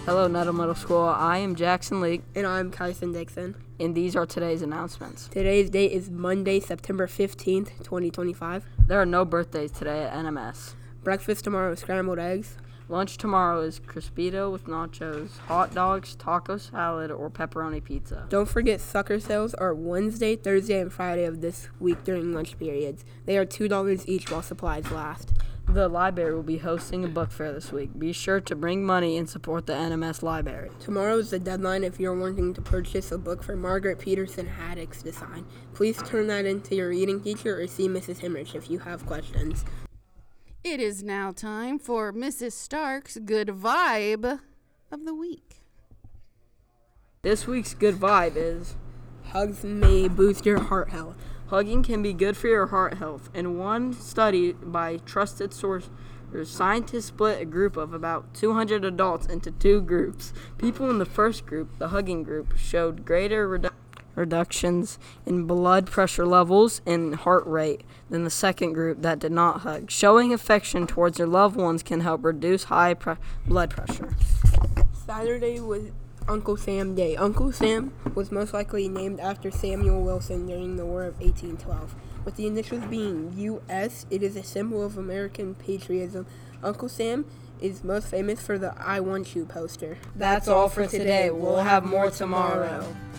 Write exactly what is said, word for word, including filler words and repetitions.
Hello, Nuttall Middle School. I am Jackson Leake, And I'm Kyson Dixon. and these are today's announcements. Today's date is Monday, September fifteenth, twenty twenty-five. There are no birthdays today at N M S. Breakfast tomorrow is scrambled eggs. Lunch tomorrow is Crispito with nachos, hot dogs, taco salad, or pepperoni pizza. Don't forget sucker sales are Wednesday, Thursday, and Friday of this week during lunch periods. They are two dollars each while supplies last. The library will be hosting a book fair this week. Be sure to bring money and support the N M S library. Tomorrow is the deadline if you're wanting to purchase a book for Margaret Peterson Haddock's design. Please turn that into your reading teacher or see Missus Hemrich if you have questions. It is now time for Missus Stark's Good Vibe of the Week. This week's good vibe is Hugs may boost your heart health. hugging can be good for your heart health. In one study by trusted sources, scientists split a group of about two hundred adults into two groups. People in the first group, the hugging group, showed greater redu- reductions in blood pressure levels and heart rate than the second group that did not hug. Showing affection towards their loved ones can help reduce high pre- blood pressure. Saturday was Uncle Sam Day. Uncle Sam was most likely named after Samuel Wilson during the War of eighteen twelve. With the initials being U S, it is a symbol of American patriotism. Uncle Sam is most famous for the I Want You poster. That's all for today. We'll have more tomorrow.